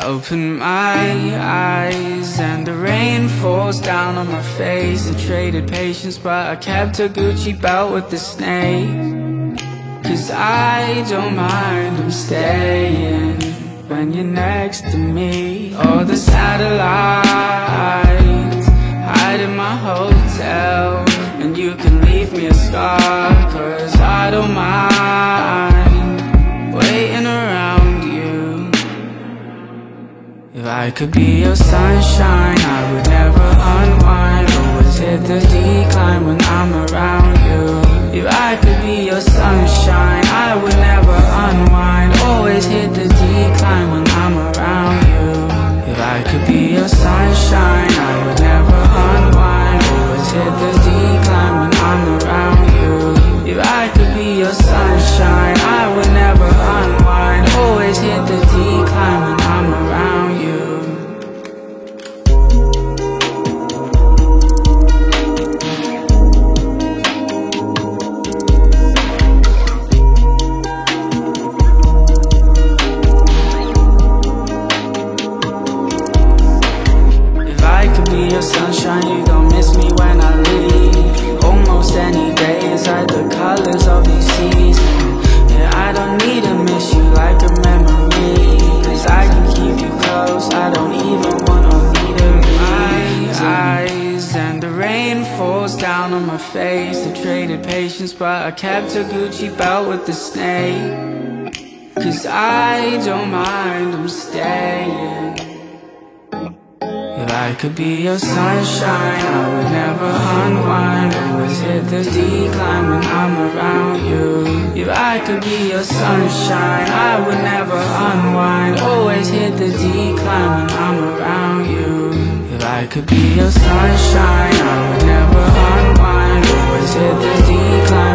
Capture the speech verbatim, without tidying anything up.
open my eyes and the rain falls down on my face. I traded patience but I kept a Gucci belt with the snake. Cause I don't mind, I'm staying when you're next to me. All the satellites hide in my hotel, and you can leave me a scar, cause I don't mind waiting around you. If I could be your sunshine, I would never unwind. Always hit the decline when I'm around you. If I could be your sunshine, I would never unwind. Always hit the decline when I'm around you. If I could be your sunshine, I would never unwind. Always hit the decline when I'm around you. If I could be your sunshine, I would never unwind. Always hit the decline when I'm around you. Your sunshine, you gon' miss me when I leave. Almost any day inside the colors of these seas. Yeah, I don't need to miss you like a memory, cause I can keep you close, I don't even wanna need to leave. My eyes and the rain falls down on my face. I traded patience but I kept a Gucci belt with the snake. Cause I don't mind, I'm staying. If I could be your sunshine, I would never unwind. Always hit the decline when I'm around you. If I could be your sunshine, I would never unwind. Always hit the decline when I'm around you. If I could be your sunshine, I would never unwind. Always hit the decline